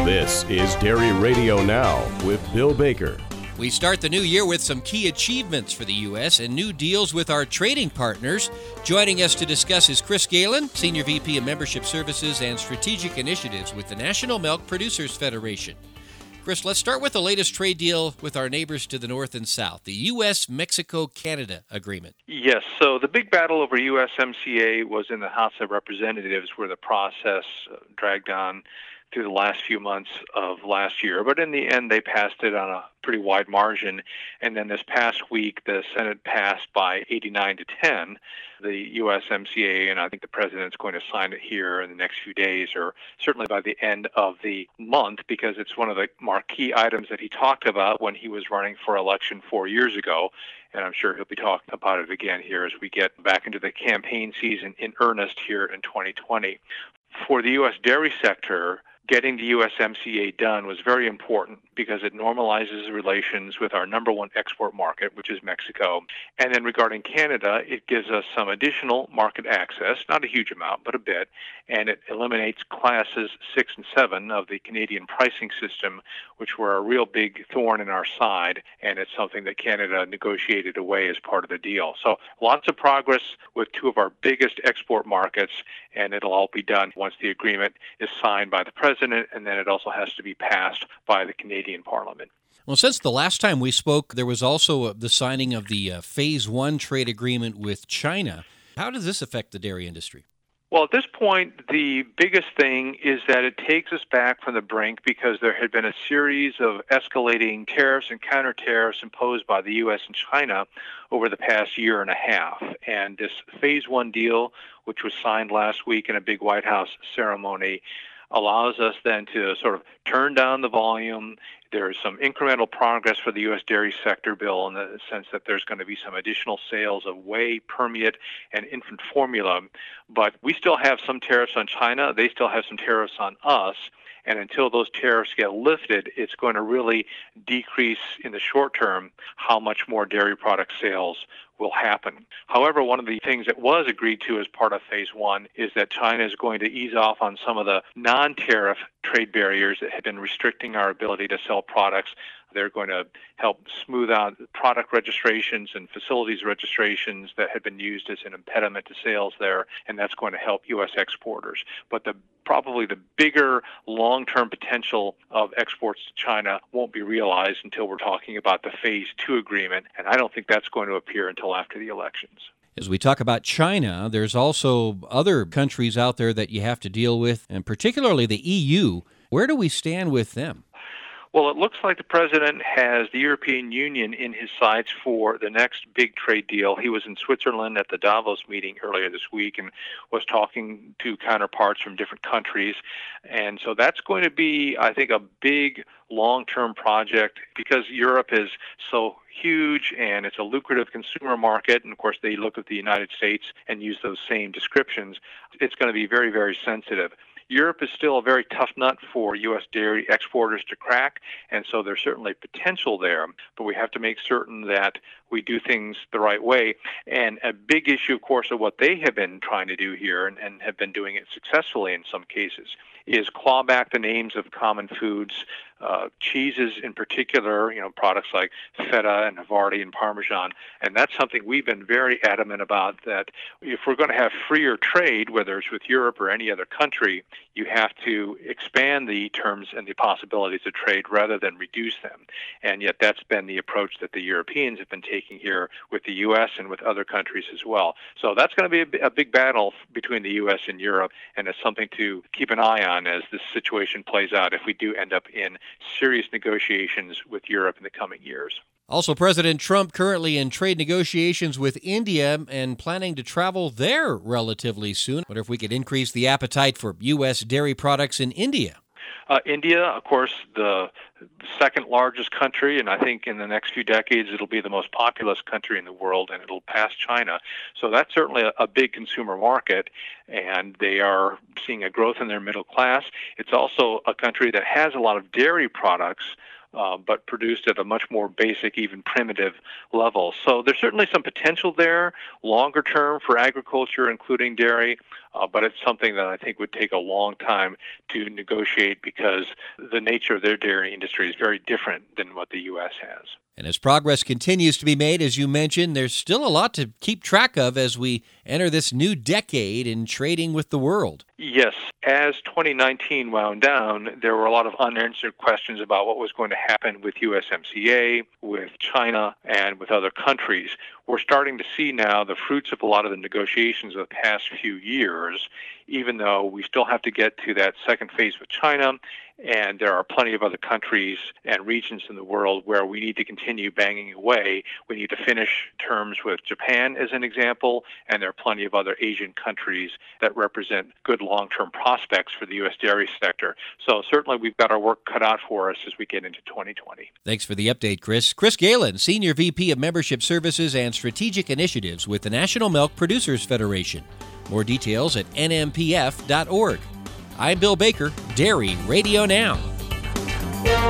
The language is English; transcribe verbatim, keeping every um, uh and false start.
This is Dairy Radio Now with Bill Baker. We start the new year with some key achievements for the U S and new deals with our trading partners. Joining us to discuss is Chris Galen, Senior V P of Membership Services and Strategic Initiatives with the National Milk Producers Federation. Chris, let's start with the latest trade deal with our neighbors to the north and south, the U S Mexico Canada agreement. Yes, so the big battle over U S M C A was in the House of Representatives, where the process dragged on through the last few months of last year. But in the end, they passed it on a pretty wide margin. And then this past week, the Senate passed by eighty-nine to ten the U S M C A, and I think the president's going to sign it here in the next few days, or certainly by the end of the month, because it's one of the marquee items that he talked about when he was running for election four years ago. And I'm sure he'll be talking about it again here as we get back into the campaign season in earnest here in twenty twenty. For the U S dairy sector, getting the U S M C A done was very important because it normalizes relations with our number one export market, which is Mexico. And then regarding Canada, it gives us some additional market access, not a huge amount, but a bit, and it eliminates classes six and seven of the Canadian pricing system, which were a real big thorn in our side, and it's something that Canada negotiated away as part of the deal. So lots of progress with two of our biggest export markets, and it'll all be done once the agreement is signed by the president, and then it also has to be passed by the Canadian Parliament. Well, since the last time we spoke, there was also the signing of the uh, Phase One trade agreement with China. How does this affect the dairy industry? Well, at this point, the biggest thing is that it takes us back from the brink because there had been a series of escalating tariffs and counter-tariffs imposed by the U S and China over the past year and a half. And this Phase One deal, which was signed last week in a big White House ceremony, allows us then to sort of turn down the volume. There is some incremental progress for the U S dairy sector, Bill, in the sense that there's going to be some additional sales of whey, permeate, and infant formula. But we still have some tariffs on China. They still have some tariffs on us. And until those tariffs get lifted, it's going to really decrease in the short term how much more dairy product sales will happen. However, one of the things that was agreed to as part of Phase One is that China is going to ease off on some of the non-tariff trade barriers that have been restricting our ability to sell products. They're going to help smooth out product registrations and facilities registrations that have been used as an impediment to sales there, and that's going to help U S exporters. But the probably the bigger long-term potential of exports to China won't be realized until we're talking about the Phase Two agreement, and I don't think that's going to appear until after the elections. As we talk about China, there's also other countries out there that you have to deal with, and particularly the E U. Where do we stand with them? Well, it looks like the president has the European Union in his sights for the next big trade deal. He was in Switzerland at the Davos meeting earlier this week and was talking to counterparts from different countries. And so that's going to be, I think, a big long-term project because Europe is so huge and it's a lucrative consumer market. And of course, they look at the United States and use those same descriptions. It's going to be very, very sensitive. Europe is still a very tough nut for U S dairy exporters to crack, and so there's certainly potential there, but we have to make certain that we do things the right way. And a big issue, of course, of what they have been trying to do here, and, and have been doing it successfully in some cases, is claw back the names of common foods, uh, cheeses in particular, you know, products like feta and Havarti and Parmesan. And that's something we've been very adamant about, that if we're going to have freer trade, whether it's with Europe or any other country, you have to expand the terms and the possibilities of trade rather than reduce them. And yet that's been the approach that the Europeans have been taking here with the U S and with other countries as well. So that's going to be a, a big battle between the U S and Europe, and it's something to keep an eye on as this situation plays out if we do end up in serious negotiations with Europe in the coming years. Also, President Trump currently in trade negotiations with India and planning to travel there relatively soon. Wonder if we could increase the appetite for U S dairy products in India. Uh, India, of course, the second largest country, and I think in the next few decades it'll be the most populous country in the world, and it'll pass China. So that's certainly a, a big consumer market, and they are seeing a growth in their middle class. It's also a country that has a lot of dairy products, Uh, but produced at a much more basic, even primitive level. So there's certainly some potential there, longer term for agriculture, including dairy. Uh, but it's something that I think would take a long time to negotiate because the nature of their dairy industry is very different than what the U S has. And as progress continues to be made, as you mentioned, there's still a lot to keep track of as we enter this new decade in trading with the world. Yes. As twenty nineteen wound down, there were a lot of unanswered questions about what was going to happen with U S M C A, with China, and with other countries. We're starting to see now the fruits of a lot of the negotiations of the past few years, even though we still have to get to that second phase with China, and there are plenty of other countries and regions in the world where we need to continue banging away. We need to finish terms with Japan, as an example, and there are plenty of other Asian countries that represent good long-term prospects for the U S dairy sector. So certainly we've got our work cut out for us as we get into twenty twenty. Thanks for the update, Chris. Chris Galen, Senior V P of Membership Services and Strategic Initiatives with the National Milk Producers Federation. More details at N M P F dot org. I'm Bill Baker, Dairy Radio Now.